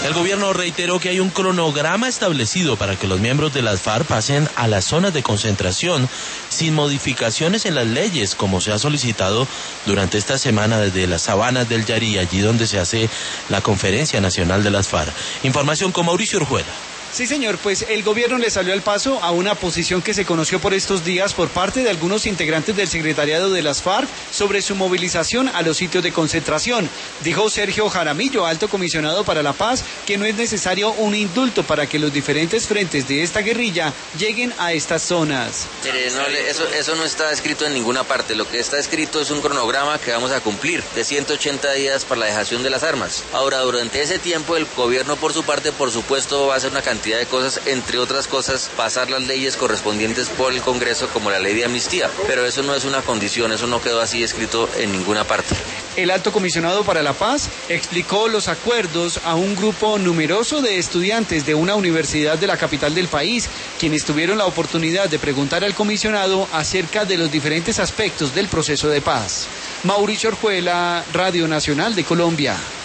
El gobierno reiteró que hay un cronograma establecido para que los miembros de las FARC pasen a las zonas de concentración sin modificaciones en las leyes, como se ha solicitado durante esta semana desde las sabanas del Yarí, allí donde se hace la Conferencia Nacional de las FARC. Información con Mauricio Orjuela. Sí, señor, pues el gobierno le salió al paso a una posición que se conoció por estos días por parte de algunos integrantes del secretariado de las FARC sobre su movilización a los sitios de concentración. Dijo Sergio Jaramillo, alto comisionado para la paz, que no es necesario un indulto para que los diferentes frentes de esta guerrilla lleguen a estas zonas. Mire, eso no está escrito en ninguna parte. Lo que está escrito es un cronograma que vamos a cumplir de 180 días para la dejación de las armas. Ahora, durante ese tiempo, el gobierno, por su parte, por supuesto, va a hacer una cantidad de cosas, entre otras cosas, pasar las leyes correspondientes por el Congreso, como la ley de amnistía. Pero eso no es una condición, eso no quedó así escrito en ninguna parte. El alto comisionado para la paz explicó los acuerdos a un grupo numeroso de estudiantes de una universidad de la capital del país, quienes tuvieron la oportunidad de preguntar al comisionado acerca de los diferentes aspectos del proceso de paz. Mauricio Orjuela, Radio Nacional de Colombia.